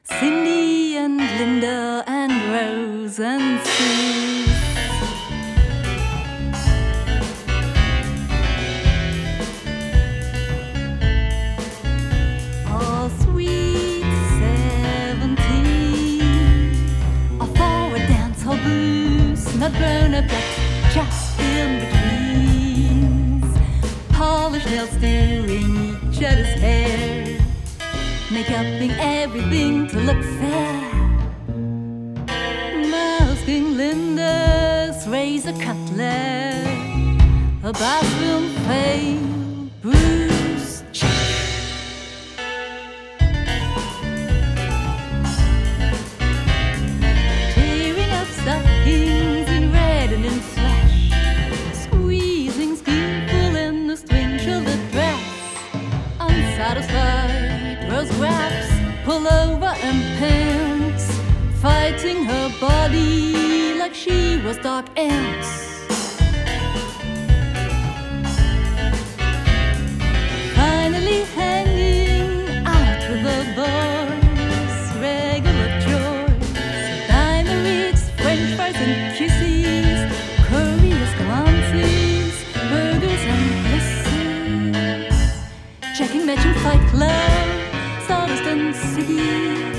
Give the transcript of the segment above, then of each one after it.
Cindy and Linda and Rose and Sue. Oh, sweet 17, off for a dance hall boost, not grown up yet, just in betweens. Polished nails steering each other's hair, make-upping everything to look fair. Masking Linda's razor cutlet, a bathroom fail, bruise check. Tearing up stockings in red and in flash, squeezing spoonful in the string-shouldered dress. Unsatisfied, Rose grabs pullover and pants, fighting her body like she was dark ants. Finally hanging out with the boys, regular chores, dynamites, french fries and kisses, curious glances, burgers and blisses, checking matching Fight Club, Stardust and City,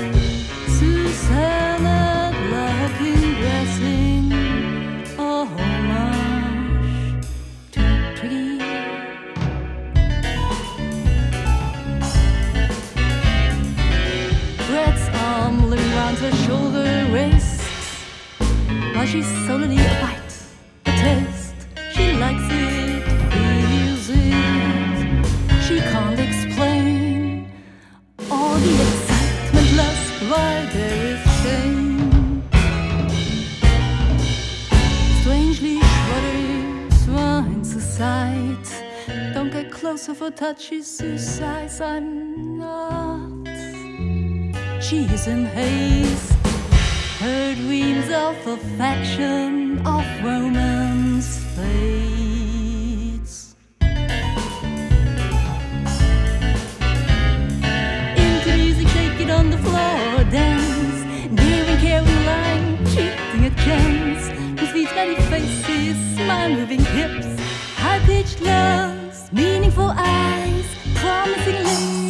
Susanna lacking dressing, a homage to Twiggy. Brett's arm linked round her shoulder wrist, while she solely a bite, a taste. She likes it, feels it. She can't explain all the excitement, lust, why there is shame. Strangely shuddered, swines aside, don't get closer for touchy suicides. I'm not. She is in haste, her dreams of affection, of romance fades. Into music, shake it on the floor, dance, daring, caring, lying, cheating a chance. With sweet, smelly faces, smile-moving hips, high-pitched loves, meaningful eyes, promising lips.